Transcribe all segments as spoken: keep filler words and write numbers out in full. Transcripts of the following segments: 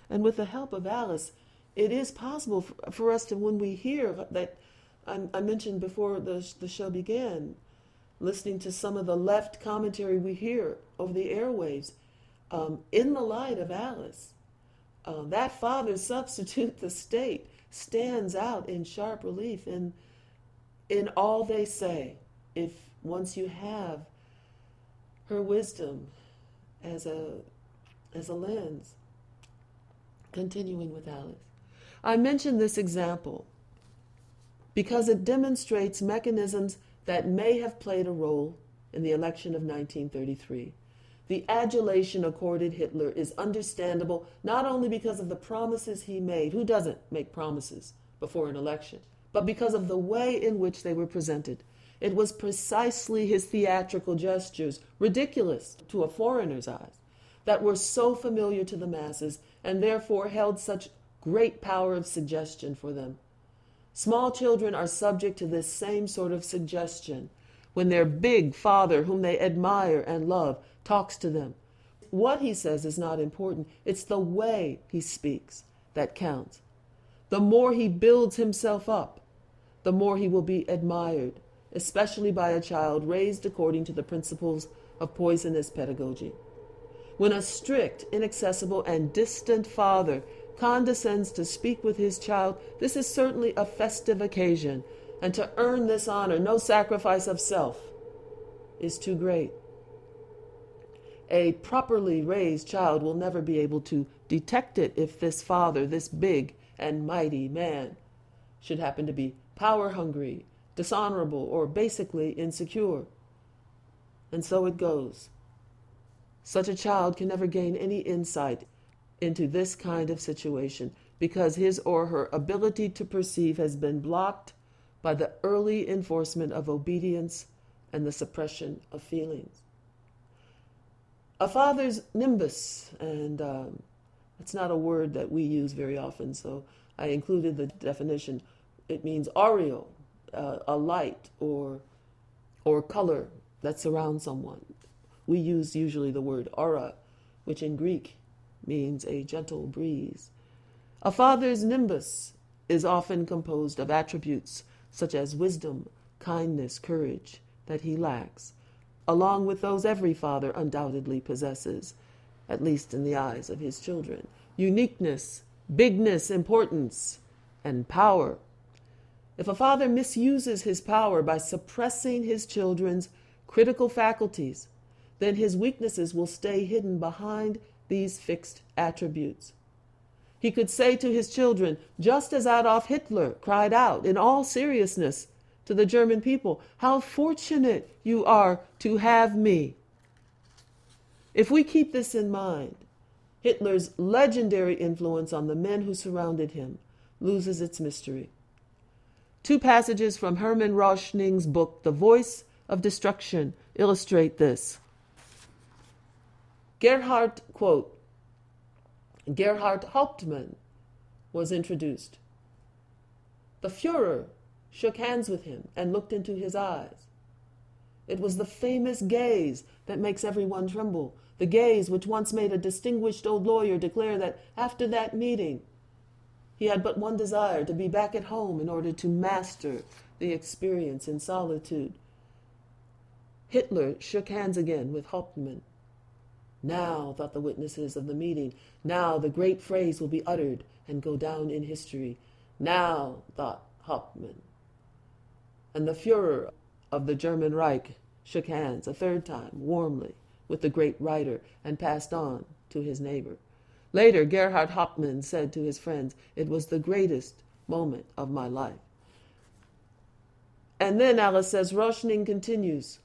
And with the help of Alice, it is possible for, for us to, when we hear that, I, I mentioned before the, the show began, listening to some of the left commentary we hear over the airwaves, um, in the light of Alice, uh, that father substitute, the state, stands out in sharp relief in, in all they say. If once you have her wisdom as a, as a lens. Continuing with Alice. I mention this example because it demonstrates mechanisms that may have played a role in the election of nineteen thirty-three. The adulation accorded Hitler is understandable not only because of the promises he made, who doesn't make promises before an election, but because of the way in which they were presented. It was precisely his theatrical gestures, ridiculous to a foreigner's eyes, that were so familiar to the masses and therefore held such great power of suggestion for them. Small children are subject to this same sort of suggestion when their big father, whom they admire and love, talks to them. What he says is not important. It's the way he speaks that counts. The more he builds himself up, the more he will be admired, especially by a child raised according to the principles of poisonous pedagogy. When a strict, inaccessible, and distant father condescends to speak with his child, this is certainly a festive occasion, and to earn this honor, no sacrifice of self is too great. A properly raised child will never be able to detect it if this father, this big and mighty man, should happen to be power-hungry, dishonorable, or basically insecure. And so it goes. Such a child can never gain any insight into this kind of situation because his or her ability to perceive has been blocked by the early enforcement of obedience and the suppression of feelings. A father's nimbus, and um, it's not a word that we use very often, so I included the definition. It means aureole, uh, a light or or color that surrounds someone. We use usually the word aura, which in Greek means a gentle breeze. A father's nimbus is often composed of attributes such as wisdom, kindness, courage that he lacks, along with those every father undoubtedly possesses, at least in the eyes of his children: uniqueness, bigness, importance, and power. If a father misuses his power by suppressing his children's critical faculties, then his weaknesses will stay hidden behind these fixed attributes. He could say to his children, just as Adolf Hitler cried out in all seriousness to the German people, "How fortunate you are to have me." If we keep this in mind, Hitler's legendary influence on the men who surrounded him loses its mystery. Two passages from Hermann Rauschning's book, The Voice of Destruction, illustrate this. Gerhard, quote, Gerhard Hauptmann was introduced. The Führer shook hands with him and looked into his eyes. It was the famous gaze that makes everyone tremble, the gaze which once made a distinguished old lawyer declare that after that meeting, he had but one desire: to be back at home in order to master the experience in solitude. Hitler shook hands again with Hauptmann. Now, thought the witnesses of the meeting, now the great phrase will be uttered and go down in history. Now, thought Hauptmann. And the Führer of the German Reich shook hands a third time, warmly, with the great writer and passed on to his neighbor. Later, Gerhard Hauptmann said to his friends, "It was the greatest moment of my life." And then Alice says, Rauschning continues,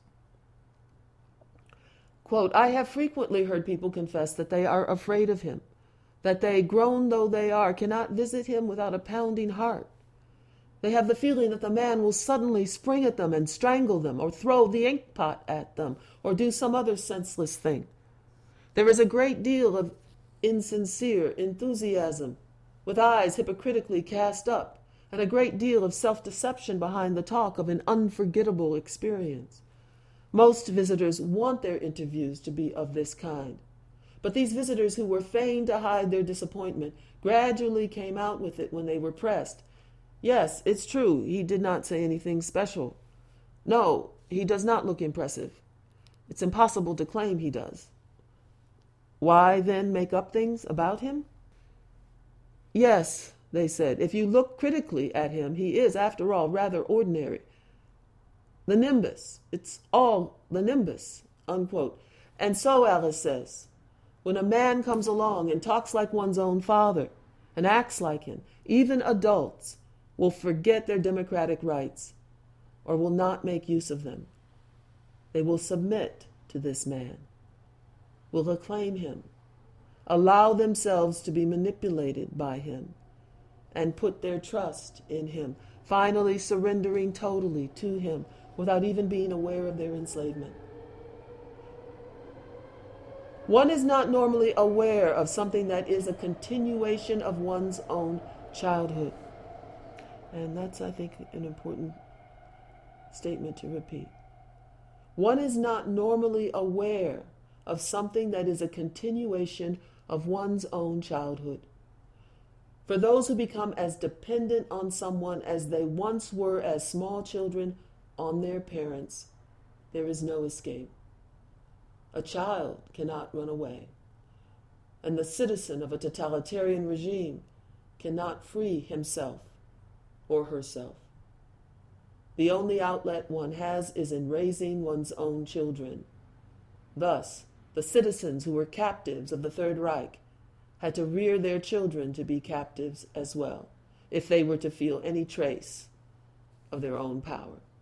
quote, "I have frequently heard people confess that they are afraid of him, that they, grown though they are, cannot visit him without a pounding heart. They have the feeling that the man will suddenly spring at them and strangle them, or throw the ink pot at them, or do some other senseless thing. There is a great deal of insincere enthusiasm, with eyes hypocritically cast up, and a great deal of self-deception behind the talk of an unforgettable experience. Most visitors want their interviews to be of this kind. But these visitors who were fain to hide their disappointment gradually came out with it when they were pressed. Yes, it's true, he did not say anything special. No, he does not look impressive. It's impossible to claim he does. Why then make up things about him? Yes, they said, if you look critically at him, he is, after all, rather ordinary. The nimbus, it's all the nimbus, unquote. And so, Alice says, when a man comes along and talks like one's own father and acts like him, even adults will forget their democratic rights or will not make use of them. They will submit to this man, will acclaim him, allow themselves to be manipulated by him, and put their trust in him, finally surrendering totally to him without even being aware of their enslavement. One is not normally aware of something that is a continuation of one's own childhood. And that's, I think, an important statement to repeat. One is not normally aware of something that is a continuation of one's own childhood. For those who become as dependent on someone as they once were as small children on their parents, there is no escape. A child cannot run away, and the citizen of a totalitarian regime cannot free himself or herself. The only outlet one has is in raising one's own children. Thus, the citizens who were captives of the Third Reich had to rear their children to be captives as well, if they were to feel any trace of their own power.